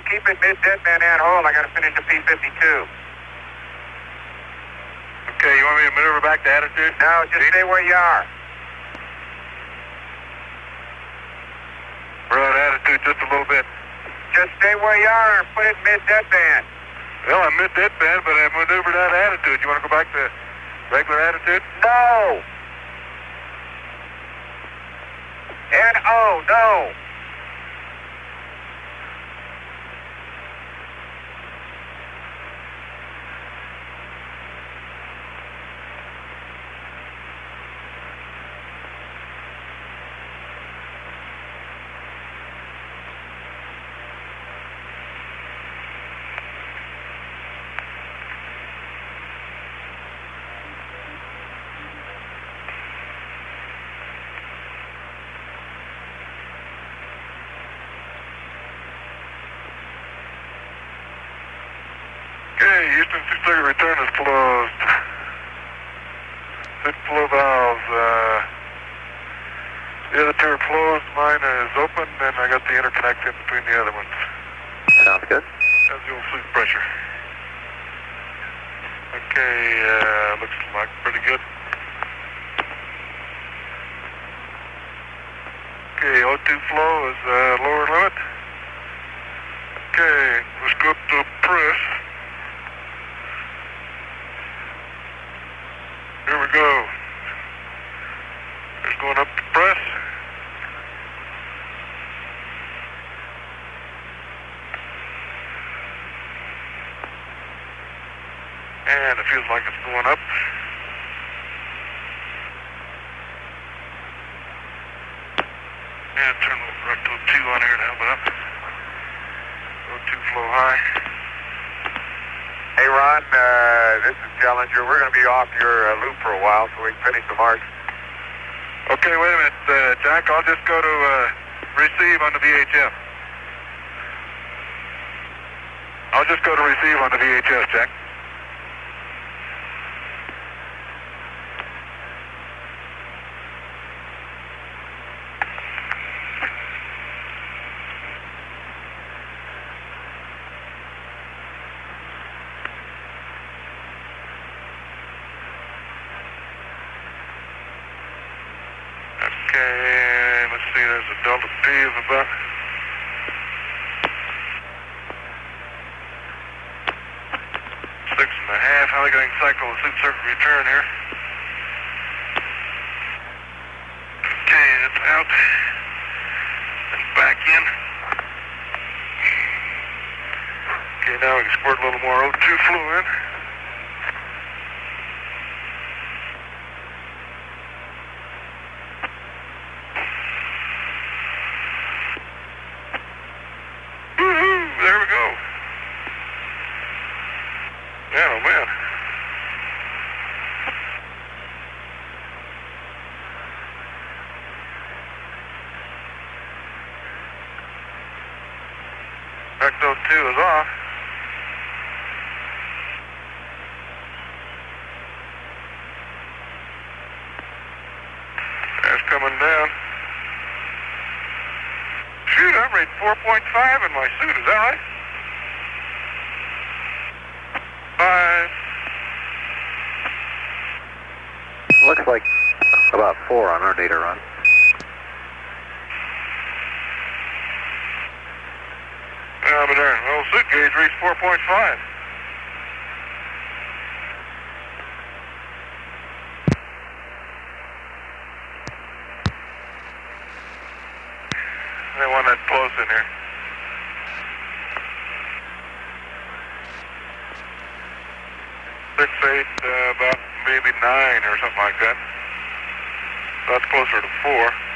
keep it mid-deadband and hold. I got to finish the P-52. Okay, you want me to maneuver back to attitude? No, just stay where you are. We're at attitude just a little bit. Just stay where you are and put it mid-deadband. Well, I'm mid-deadband, but I maneuvered out of attitude. You want to go back to regular attitude? No. N-O, no. Okay, Houston 630 return is closed. Six flow valves. The other two are closed. Mine is open, and I got the interconnect in between the other ones. Sounds good. That's the old sleep pressure. Okay, looks like pretty good. Okay, O2 flow is lower limit. Okay, let's go up to press. Here we go. Just going up to press. And it feels like it's going up. And turn the right to 2 on here to help it up. O2 flow high. Hey, Ron, this is Challenger. We're going to be off your loop for a while so we can finish the march. Okay, wait a minute, Jack. I'll just go to receive on the VHF. I'll just go to receive on the VHF, Jack. Okay, let's see, there's a delta P of about 6.5. How are they going to cycle the soup circuit return here? Okay, that's out. And back in. Okay, now we can squirt a little more O2 flow in. There we go. Man, oh man. Vecto 2 is off. That's coming down. Shoot, I'm rating 4.5 in my suit, is that right? 5. Looks like about 4 on our data run. Yeah, but there, well, suit gauge reached 4.5. They want that close in here. 6.8, about maybe 9 or something like that. That's closer to 4.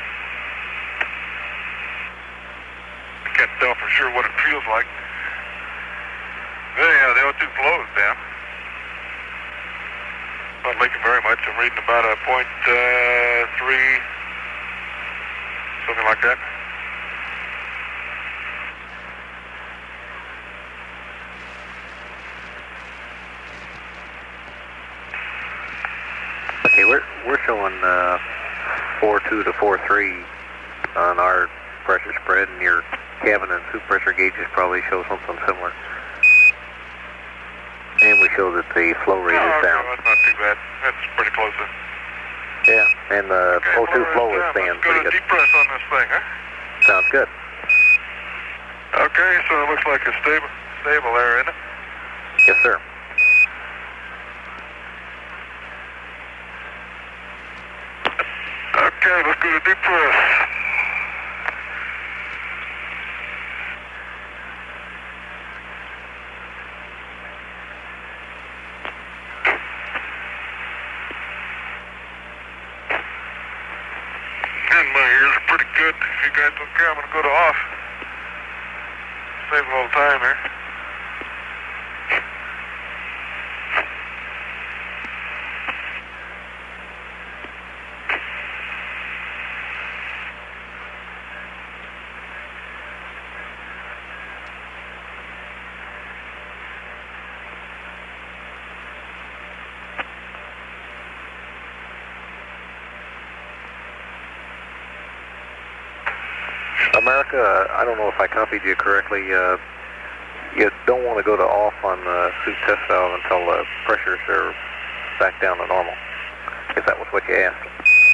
I can't tell for sure what it feels like. Yeah, the O2 flow is down. Not leaking very much. I'm reading about a 0.3, something like that. Okay, we're showing 4.2 to 4.3 on our pressure spread, and you're cabin and suit pressure gauges probably show something similar. And we show that the flow rate is down. That's not too bad. That's pretty close then. Yeah, and the O2 flow is staying pretty good. Let's go to deep press on this thing, huh? Sounds good. Okay, so it looks like it's stable there, isn't it? Yes, sir. Okay, let's go to deep press. And my ears are pretty good. If you guys don't care, I'm going to go to off. Save a little time here. America, I don't know if I copied you correctly. You don't want to go to off on the suit test valve until the pressures are back down to normal, if that was what you asked.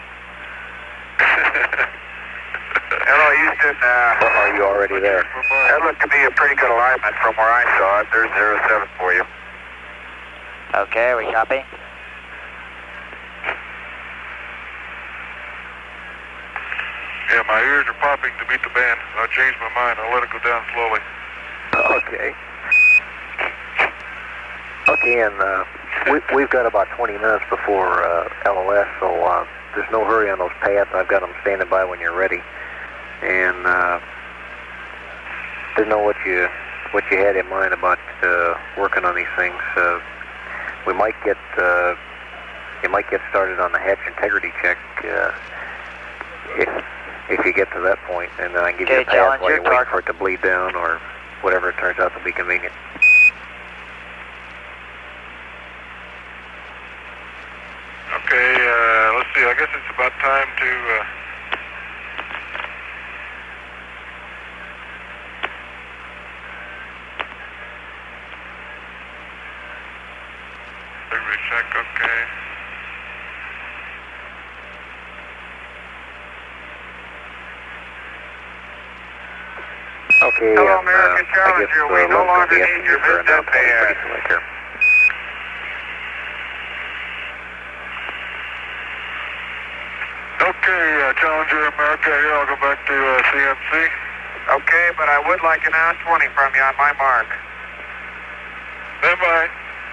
Hello, Houston. Are you already there? That looked to be a pretty good alignment from where I saw it. There's 07 for you. Okay, we copy. Yeah, my ears are popping to beat the band. I'll change my mind. I'll let it go down slowly. Okay. Okay, and we've got about 20 minutes before LOS, so there's no hurry on those pads. I've got them standing by when you're ready. And didn't know what you had in mind about working on these things. We might get you might get started on the hatch integrity check if you get to that point, and then I can give you a pass while you wait for it to bleed down or whatever it turns out to be convenient. Okay, let's see. I guess it's about time to check. Okay. Okay, Hello, American Challenger. We no longer need your mid-depth pad. Okay, Challenger America here. I'll go back to CMC. Okay, but I would like an hour 20 from you on my mark. Stand by.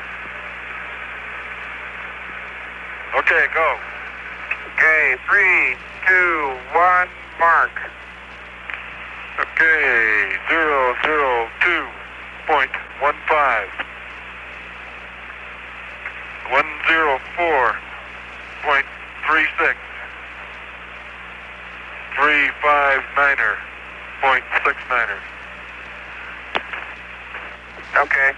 Okay, go. Okay, 3, 2, 1, mark. Okay, 002.15. 104.36. 359er. 0.69er. Okay.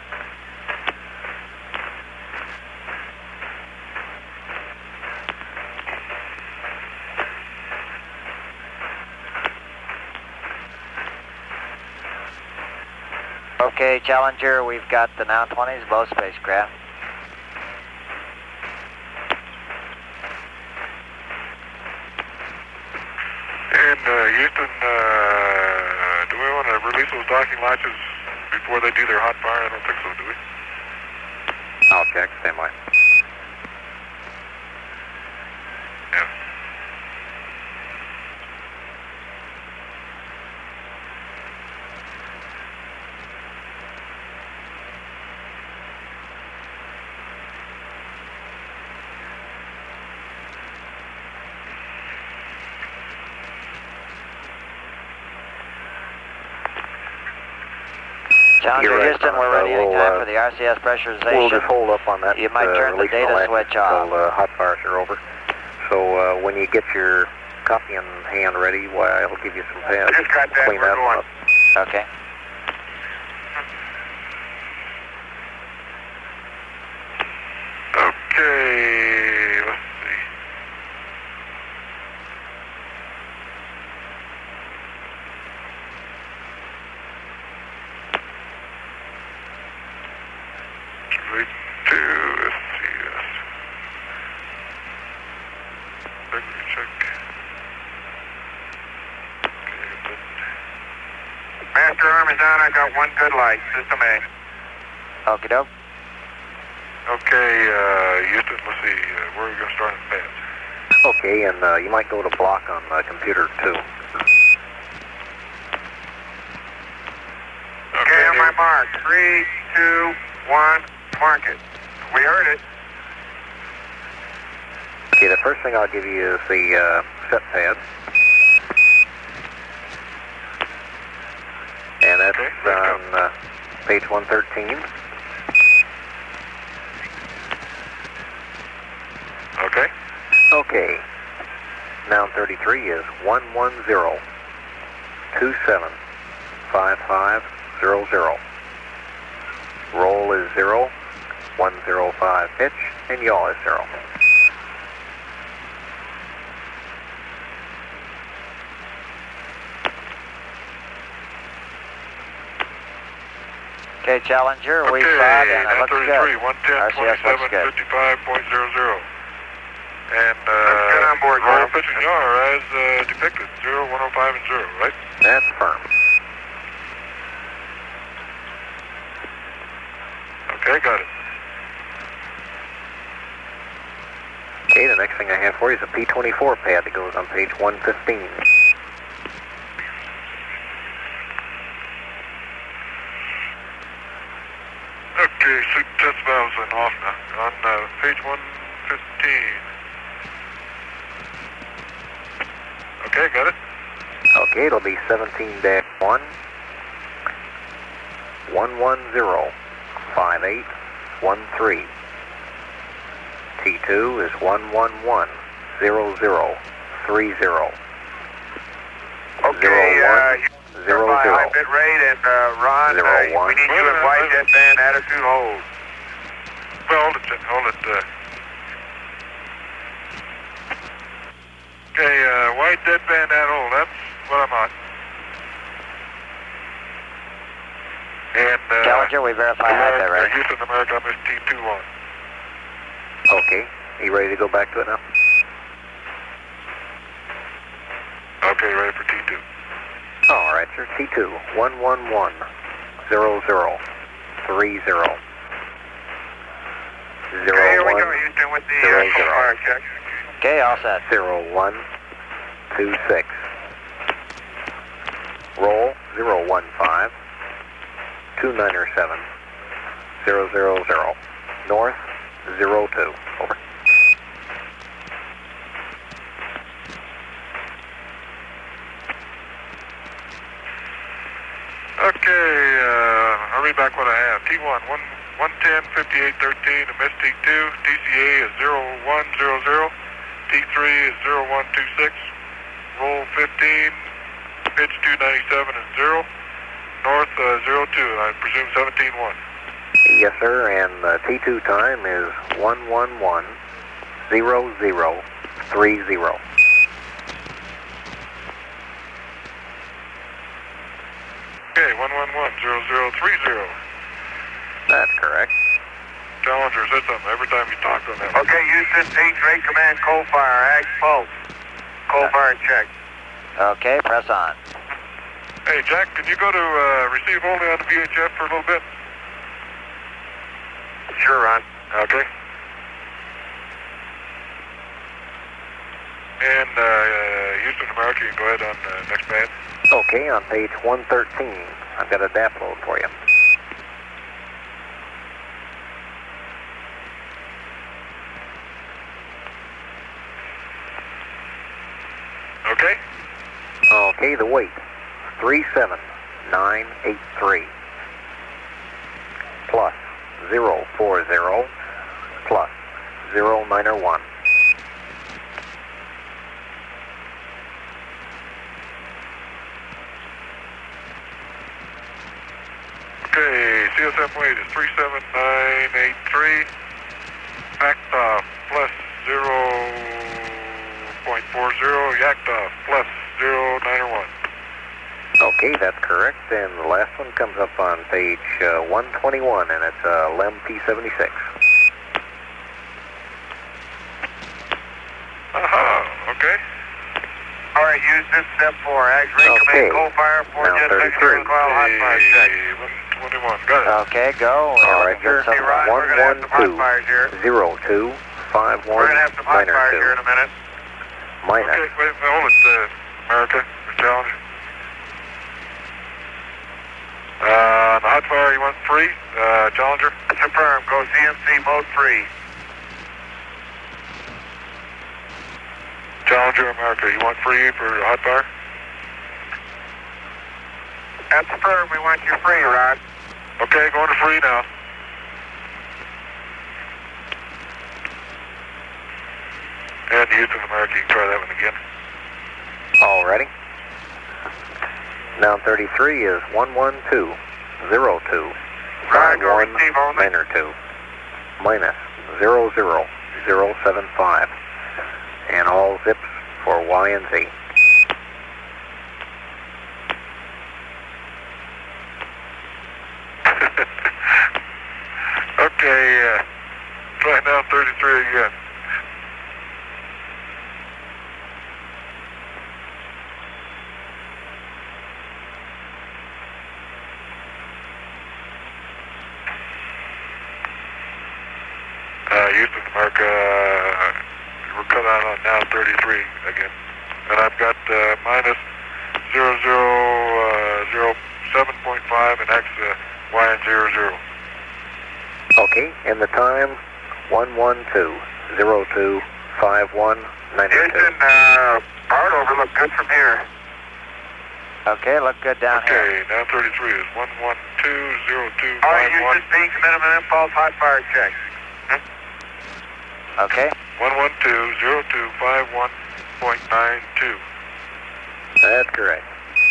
Okay, Challenger, we've got the now 20s below spacecraft. And Houston, do we want to release those docking latches before they do their hot fire? I don't think so, do we? I'll check. Stand by. Yeah. Challenger Houston, we're ready anytime for the RCS pressurization. We'll just hold up on that. You might turn the data switch off. Until hot fires are over. So when you get your copying hand ready, why I'll give you some pads. I just got that. Clean We're that going. up. Okay. Okay, let's see. leading to SCS. Regular check. Okay, Master arm is on. I got one good light. System A. Okie doke. Okay, Houston, let's see. Where are we going to start in the pads? Okay, and you might go to block on computer 2. Okay, on my mark. 3, 2, 1. Mark it. We heard it. Okay, the first thing I'll give you is the set pad. And that's on page 113. Okay. Okay. Noun 33 is 110-27-5500. Roll is 0, 105 pitch, and yaw is 0. Okay, Challenger, we okay, spot and it looks 33, good. 110, RCS looks good. 25.00. And Let's get on board, roll, Carl. pitch, and yaw are as depicted, 0, 105, and 0, right? That's firm. Okay, got it. Okay, the next thing I have for you is a P24 pad that goes on page 115. Okay, suit test valves and off now. On page 115. Okay, got it. Okay, it'll be 17-1, 110-5813. T2 is 111-0030. Okay, Zero, by zero. high bit rate, and Ron, 0, 1. we need you to invite that band attitude hold. Well, hold it, hold it. Okay, white deadband at hold. That's what I'm on. And Challenger, we verify high bit rate. Houston, America, I'm T21. Okay, you ready to go back to it now? Okay, ready for T2. All right, sir. T2, 111-0030. Okay, here we go, Houston, with the fire check. Okay, all set. 0126. Roll 015 297 000. North 02. Over. Okay, I'll read back what I have. T1, 110-5813, MST2, TCA is 0100, T3 is 0126, roll 15, pitch 297 is 0, north 02, I presume 17-1. Yes, sir, and the T2 time is 111-0030. Okay, 111-0030. That's correct. Challenger said something every time you talk on that. Okay, Houston, Rate Command, cold fire, Ag Pulse. Cold fire check. Okay, press on. Hey, Jack, can you go to receive only on the VHF for a little bit? Sure, Ron. Okay. And Houston, America, you can go ahead on next band. Okay, on page 113, I've got a DAP load for you. Okay. Okay, the weight, 37983. Plus 040 plus 091. Okay, CSM weight is 37983. Packed off plus 0.40. Yacked off plus 091. Okay, that's correct. And the last one comes up on page 121, and it's LEM P76. Okay. All right, use this step 4. Ags ring command, coal fire, 4 Now jet 33. coil, hot fire check. 121, got it. Okay, go. All right, Good sir. Hey, Rod, we're going to have some hot fires here. 0251 We're going to have some hot fires here in a minute. minus. Okay, wait, hold it, America, Challenger. The hot fire, you want free, Challenger? Confirm, go CMC mode free. Challenger, America, you want free for hot fire? That's confirmed, we want you free, Rod. Okay, going to free now. And Houston, America, you can try that one again. All ready. Now 33 is 11202 Rod, go receive only. minor 2 minus 00075. And all zips for Y and Z. Okay, try now 33 again. Houston, America, we're cut out on now 33 again. And I've got minus 0007.5 and X Y and 00. Okay, and the time 112025192. Houston, hard overlook good from here. Okay, look good down here. Okay, now 33 is 1120251. All right, Houston, speed to minimum impulse hot fire check. Okay. 1120251.92. That's correct.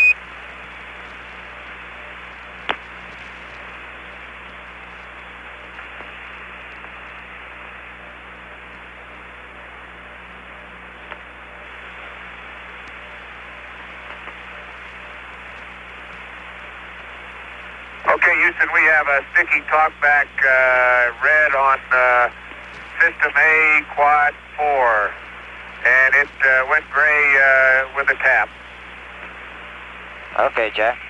Okay, Houston, we have a sticky talkback red on System A, Quad 4, and it went gray with a tap. Okay, Jack.